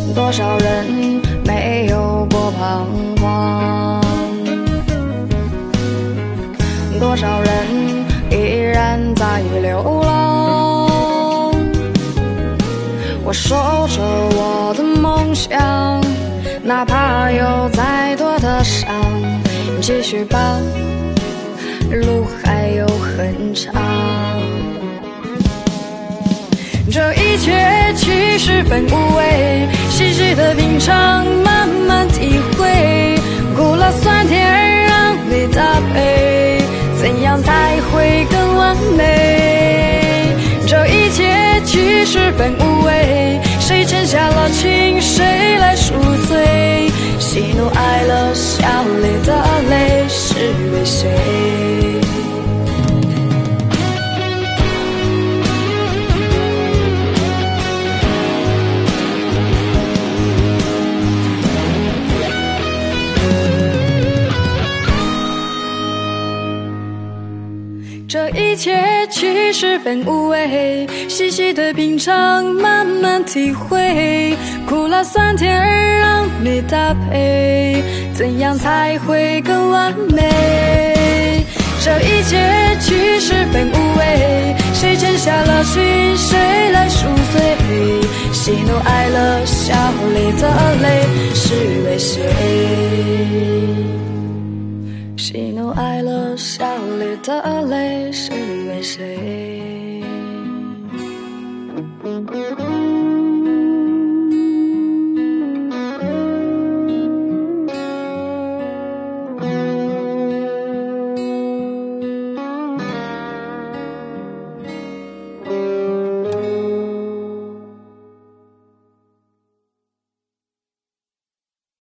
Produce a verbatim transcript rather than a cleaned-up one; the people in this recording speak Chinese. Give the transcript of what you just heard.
多少人没有过彷徨，多少人依然在流浪。我守着我的梦想，哪怕有再多的伤，继续吧，路还有很长。这一切其实本无味，细细的品尝，慢慢体会，苦辣酸甜让你搭配，怎样才会更完美？这一切其实本无味，谁欠下了情，谁来赎罪？喜怒哀乐，笑里的泪，是为谁？这一切其实本无味，细细的品尝，慢慢体会，苦辣酸甜让你搭配，怎样才会更完美？这一切其实本无味，谁欠下了情，谁来赎罪？喜怒哀乐，笑里的泪，是为谁？喜怒哀乐，笑里的泪，是为谁？